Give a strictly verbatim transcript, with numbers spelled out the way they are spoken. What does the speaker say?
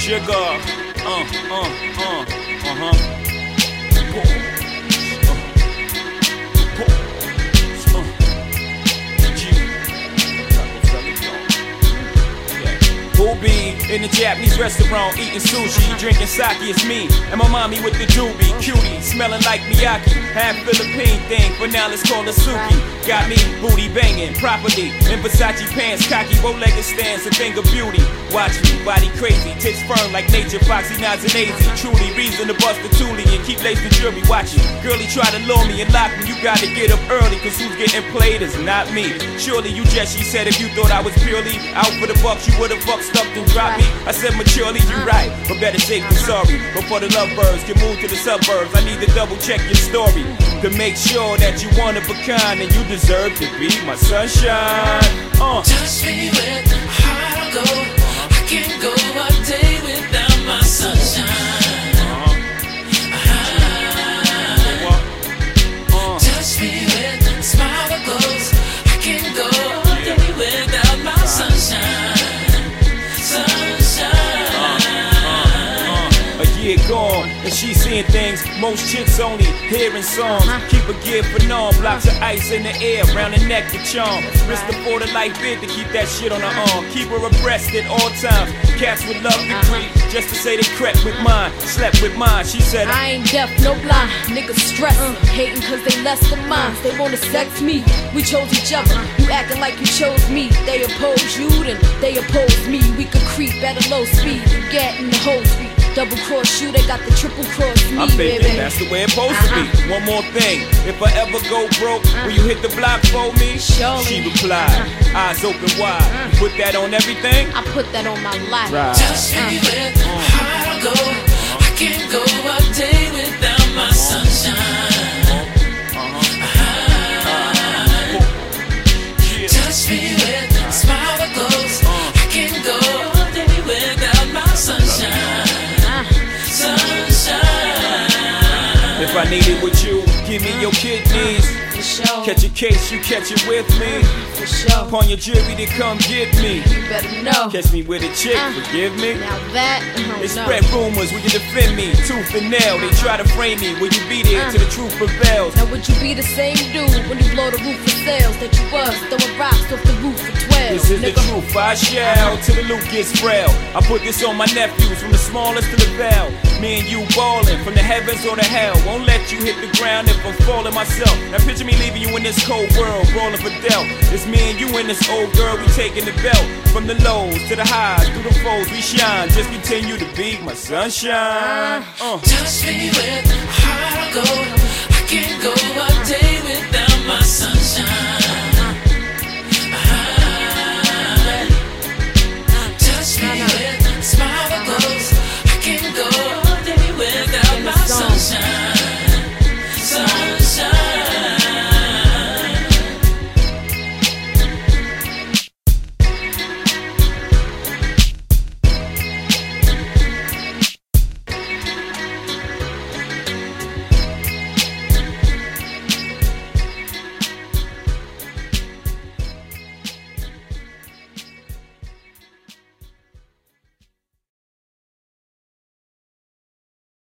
Jigga, uh, uh, uh, uh-huh. Booby in the Japanese restaurant, eating sushi, drinking sake, it's me and my mommy with the doobie, cutie, smelling like Miyake, half Philippine thing, but now let's call her Suki. Got me booty banging properly in Versace pants, cocky bow-legged stance, a thing of beauty. Watch me, body crazy, tits firm like nature, foxy nods and easy. Truly reason to bust the toolie and keep lacing jury. Watch it, girlie try to lure me and lock me. You gotta get up early, cause who's getting played is not me. Surely you just, she said, if you thought I was purely out for the bucks, you would've fucked stuck and dropped me. I said maturely, you right, but better safe than sorry. But for the lovebirds, can move to the suburbs. I need to double check your story to make sure that you one of a kind and you deserve to be my sunshine. Uh. Touch me with heart I'll go. I can't go a day without my sunshine. Uh-huh. Touch me with a smile that glows. I can't go a day without my sunshine. Yeah, gone, and she seeing things most chicks only hearing songs. Keep a gear for norm, blocks of ice in the air, round the neck to charm. Risk the for the life bid to keep that shit on her arm. Keep her abreast at all times. Cats would love to creep, just to say they crept with mine, slept with mine. She said, I ain't deaf, no blind. Niggas stressing, hating cause they less than mine. They wanna sex me, we chose each other. You acting like you chose me. They oppose you, then they oppose me. We could creep at a low speed and get in the whole street. Double cross you, they got the triple cross me, I'm thinking baby. That's the way it's supposed uh-huh. to be. One more thing, if I ever go broke, uh-huh. will you hit the block for me? Surely. She replied, uh-huh. eyes open wide. Uh-huh. You put that on everything? I put that on my life. Right. Touch me with heart I'll go. I can't go a day without my sunshine. Uh-huh. Uh-huh. Touch me with a smile that glows. I can't go a day without my sunshine. If I need it with you, give me your kidneys. For sure. Catch a case, you catch it with me. For sure. Upon your jury to come get me. You better know. Catch me with a chick, uh, forgive me. Now that, oh they no. spread rumors, will you defend me? Tooth and nail, they try to frame me. Will you be there uh, till the truth prevails? Now would you be the same dude when you blow the roof for sales that you was throwing rocks off the roof for twelve? This is nigga. the truth, I shall, till the loot gets frail. I put this on my nephews, from the smallest to the veil. Me and you ballin', from the heavens or the hell. Won't let you hit the ground if I'm falling myself. Now picture me leaving you in this cold world, rolling for Del. It's me and you and this old girl, we taking the belt. From the lows to the highs, through the foes we shine. Just continue to be my sunshine. Uh. Touch me with heart I'll go.